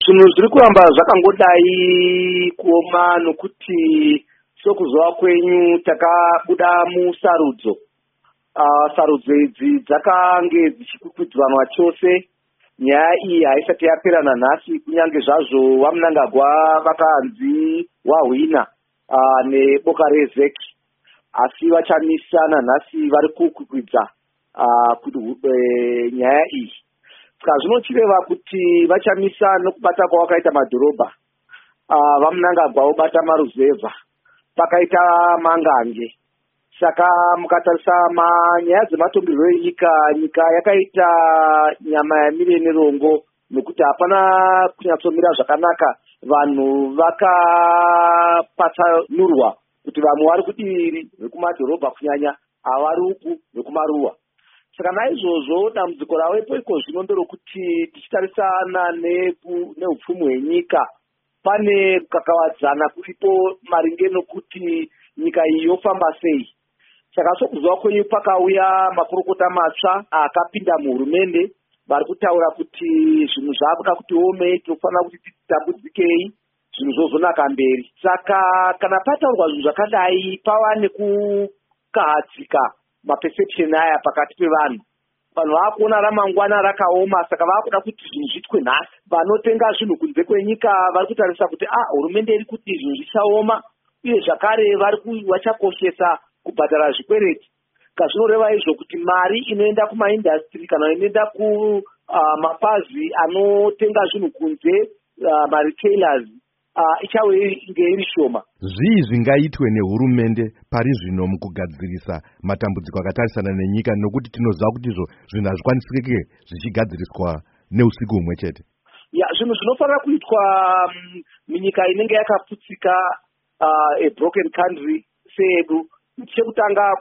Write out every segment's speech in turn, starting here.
zvinhu zviri kuramba zvakangodai kuoma nokuti sokuzova kwenyu takabuda musarudzo. Sarudzo idzi dzakange dzichikwikwidzanwa chose. Nyaya iyi haisati yapera nanhasi, kunyange zvazvo vaMnangagwa vakanzi wahwina neboka reZEC, asi vachamisa nanhasi vari kukwikwidza nyaya iyi. Saka zvinochireva kuti vachamisa nokubata kwavakaita madhorobha. VaMnangagwa vobata maruzevha, pakaita mangange. Saka mukatarisa nyaya dzematongerwo enyika, nyika yakaita nyama yamire nerongo, nokuti hapana kunyatsomira zvakanaka. Vanhu vakapatsanurwa kuti vamwe vari kudiri vekumadhorobha kunyanya, havari uku vekumaruwa. Saka naizvozvo dambudziko ravepo iko zvino nderokuti tichitarisana neupfumi hwenyika, pane kukakavadzana kuripo maringe nokuti nyika iyi yofamba sei. Saka sokuzova kwenyu pakauya makurukota matsva akapinda muhurumende, vari kutaura kuti zvinhu zvakuda kuti omei, tinofanira kuti titambudzikei, zvinhu zvozonaka mberi. Saka kana pataurwa zvinhu zvakadai, pava nekukahadzika maperception aya pakati pevanhu. Vanhu vakuona ramangwana rakaoma, saka vakuda kuti zvinhu zvitwe nhasi. Vanotenga zvinhu kunze kwenyika vari kutarisa kuti hurumende iri kuti zvinhu zvichaoma, uye zvakare vachakoshesa kubhadhara zvikwereti. Kazvinoreva izvo kuti mari inoenda kumaindastri kana inoenda kumapazi anotenga zvinhu kunze, maretailers, ichave inge iri shoma. Zvii zvingaitwe nehurumende pari zvino mukugadzirisa matambudziko akatarisana nenyika, nokuti tinoziva kuti izvo zvinhu hazvikwanisike zvichigadziriswa neusiku humwe chete? Zvinhu zvinofanira kuitwa munyika inenge yakaputsika, a broken country sedu, chekutanga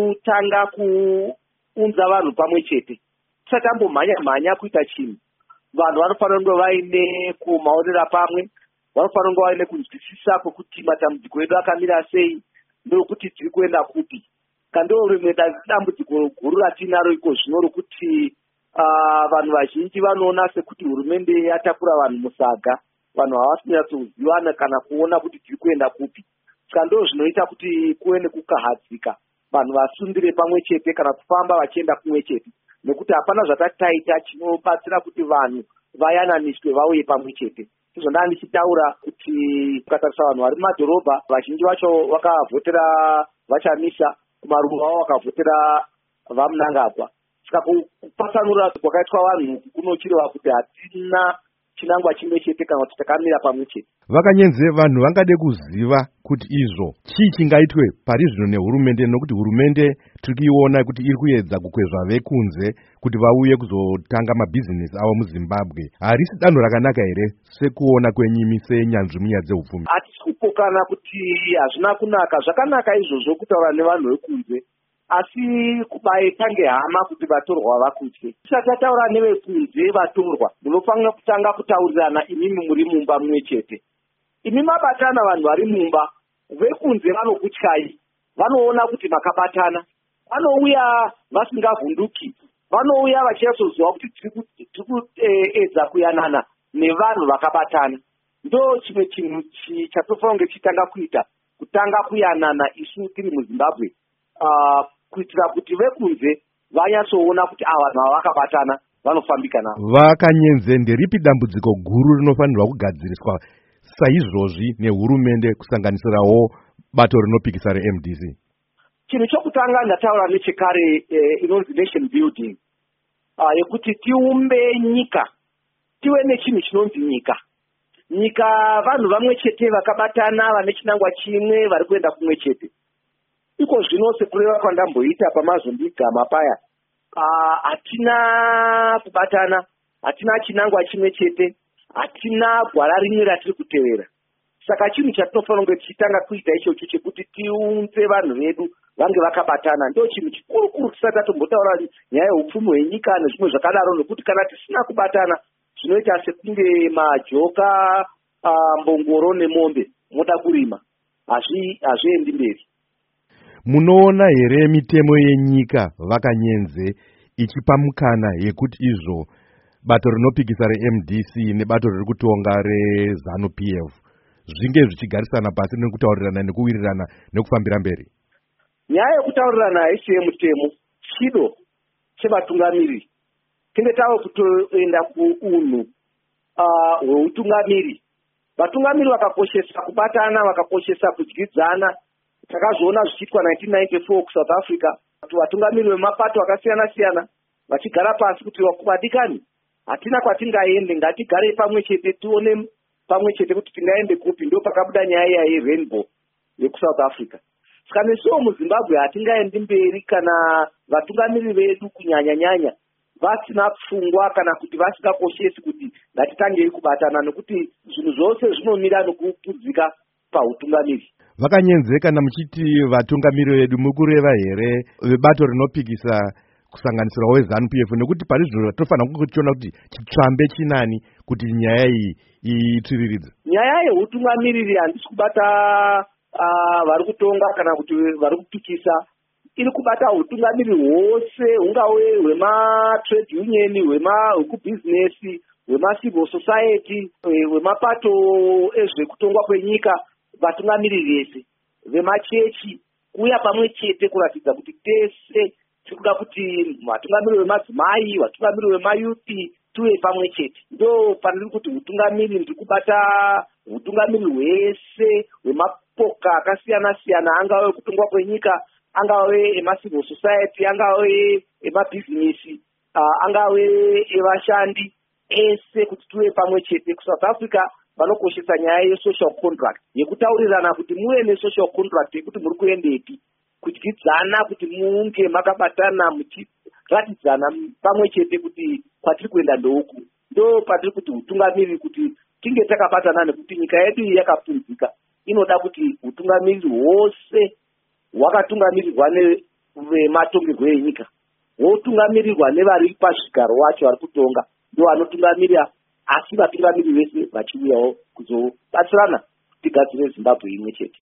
kuunza vanhu pamwe chete. Tisati tambomhanya kuita chinhu. Vanhu vanofanira kunge vaine kumaonera pamwe, vanofanira kunge vaine kunzwisisa kwekuti matambudziko edu akamira sei, ndokuti tiri kuenda kupi. Kandoo rimwe dambudziko guru ratinaro iko zvino rokuti vanhu vazhinji vanoona sekuti hurumende yatakura vanhu musaga. Vanhu havasi kunyatsoziva kana kuona kuti tiri kuenda kupi. Saka ndoo zvinoita kuti kuve nekukahadzika, vanhu vasundire pamwe chete kana kufamba vachienda kumwe chete, nekuti hapana zvatati taita chinobatsira kuti vanhu vayananiswe vauye pamwe chete. Izvo ndanga ndichitaura kuti ukatarisa vanhu vari mumadhorobha, vazhinji vacho vakavhotera vachamisa, kumaruwa vavo vakavhotera vaMnangagwa. Saka kupatsanura kwakaitwa vanhu kunochireva kuti hatina chinangwa chimwe chete kana kuti takamira pamwe chete. Vakanyenze vanhu vangade kuziva kuti izvo chii chingaitwe pari zvino nehurumende, nokuti hurumende tiri kuiona kuti iri kuedza kukwezva vekunze kuti vauye kuzotanga mabhizinesi avo muZimbabwe. Harisi danho rakanaka here sekuona kwenyimi senyanzvi munyaya dzeupfumi? Hatisi kupokana kuti hazvina kunaka. Zvakanaka izvozvo kutaura nevanhu vekunze, asi kubaitange hama kuti vatorwa vakutye. Tisati taura nevekunze vatorwa, munofanira kutanga kutaurirana imimi muri mumba mumwe chete. Imi mabatana vanhu vari mumba, vekunze vanokutyai, vanoona kuti makabatana, vanouya vasingavhunduki, vanouya vachiyatsoziva kuti tiri kuedza kuyanana nevanhu vakabatana. Ndo chimwe chinhu chatofanira kunge chitanga kuita, kutanga kuyanana isu tiri muZimbabwe, kuitira kuti vekunze vanyatsoona kuti vanhu ava vakabatana vanofambika navo. Vakanyenze, nderipi dambudziko guru rinofanirwa kugadziriswa saizvozvi nehurumende kusanganisirawo bato rinopikisa reMDC? Chinhu chokutanga ndataura nechekare, inonzi nation building, yekuti tiumbe nyika, tive nechinhu chinonzi nyika. Nyika vanhu vamwe chete vakabatana, vane chinangwa chimwe, vari kuenda kumwe chete. Iko zvino sekureva kwandamboita paMozambique paya, hatina kubatana, hatina chinangwa chimwe chete, hatina gwara rimwe ratiri kutevera. Saka chinhu chatinofanira kunge tichitanga kuita ichocho chekuti tiunze vanhu vedu vange vakabatana. Ndo chinhu chikuru tisati tatombotaura nyaya yeupfumi hwenyika nezvimwe zvakadaro, nokuti kana tisina kubatana zvinoita sekunge majoka, mbongoro nemombe moda kurima, hazviendi mberi. Munoona here mitemo yenyika Vakanyenze ichipa mukana yekuti izvo bato rinopikisa reMDC nebato riri kutonga reZANU PF zvinge zvichigarisana pasi nekutaurirana nekuwirirana nekufambira mberi? Nyaya yekutaurirana haisi yemutemo, chido chevatungamiri. Tinge tava kutoenda kuunhu hweutungamiri. Vatungamiri vakakoshesa kubatana, vakakoshesa kudyidzana. Takazviona zvichiitwa 1994 kuSouth Africa. Vatungamiri vemapato akasiyana-siyana vachigara pasi kuti vadikani, hatina kwatingaende, ngatigare pamwe chete, tione pamwe chete kuti tingaende kupi. Ndo pakabuda nyaya yeRainbow yekuSouth Africa. Saka nesuwo muZimbabwe hatingaendi mberi kana vatungamiri vedu kunyanya-nyanya vasina pfungwa kana kuti vasingakoshesi kuti ngatitangei kubatana, nekuti zvinhu zvose zvinomira nekupudzika pautungamiri. Vakanyenzeka muchiti vatungamiri vedu mukureva here vebato rinopikisa kusanganisira weZANU PF, nekuti pari zvino tofanira kuchiona kuti chitsvambe chinani kuti nyaya iyi itsviriridze. Nyaya yeutungamiriri handisi kubata vari kutonga kana kuti vari kupikisa, iri kubata utungamiri hwose, hungave hwematrade union, hwekubhizinesi, hwemacivil society, hwemapato ezvekutongwa kwenyika, vatungamiri vese vemachechi kuya pamwe chete kuratidza kuti tese tikuda kuti vatungamiri vemadzimai, vatungamiri vemayuti tuve pamwe chete. Ndo paniri kuti utungamiri ndiri kubata utungamiri hwese hwemapoka akasiyana-siyana, angave kutongwa kwenyika, angave emacivil society, angave emabhizinesi, angave evashandi ese, kuti tuve pamwe chete. kuSouth Africa vanokoshesa nyaya yesocial contract, yekutaurirana kuti muve nesocial contract yekuti muri kuendepi, kudyidzana kuti munge makabatana muchiratidzana pamwe chete kuti kwatiri kuenda ndouku. Ndo patiri kuti utungamiri kuti tinge takabatana, nekuti nyika yedu yakapfunzika, inoda kuti utungamiri hwose hwakatungamirirwa nevematongerwo enyika, hwotungamirirwa nevari pazvigaro wacho vari kutonga, ndo vanotungamirira, asi vatungamiri vese vachiuyawo kuzobatsirana tigadzire Zimbabwe imwe chete.